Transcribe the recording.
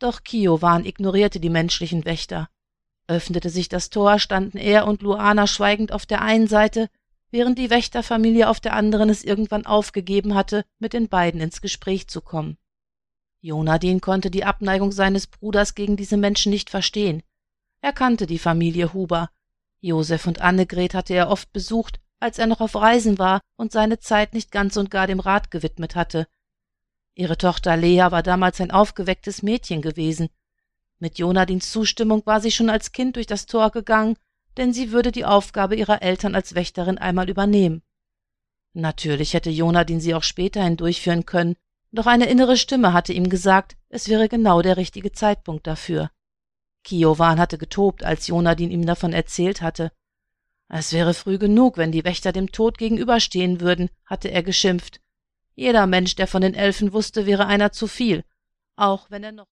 Doch Kiowan ignorierte die menschlichen Wächter. Öffnete sich das Tor, standen er und Luana schweigend auf der einen Seite, während die Wächterfamilie auf der anderen es irgendwann aufgegeben hatte, mit den beiden ins Gespräch zu kommen. Jonadin konnte die Abneigung seines Bruders gegen diese Menschen nicht verstehen. Er kannte die Familie Huber. Josef und Annegret hatte er oft besucht, als er noch auf Reisen war und seine Zeit nicht ganz und gar dem Rat gewidmet hatte. Ihre Tochter Lea war damals ein aufgewecktes Mädchen gewesen. Mit Jonadins Zustimmung war sie schon als Kind durch das Tor gegangen, denn sie würde die Aufgabe ihrer Eltern als Wächterin einmal übernehmen. Natürlich hätte Jonadin sie auch späterhin durchführen können, doch eine innere Stimme hatte ihm gesagt, es wäre genau der richtige Zeitpunkt dafür. Kiowan hatte getobt, als Jonadin ihm davon erzählt hatte. Es wäre früh genug, wenn die Wächter dem Tod gegenüberstehen würden, hatte er geschimpft. Jeder Mensch, der von den Elfen wusste, wäre einer zu viel, auch wenn er noch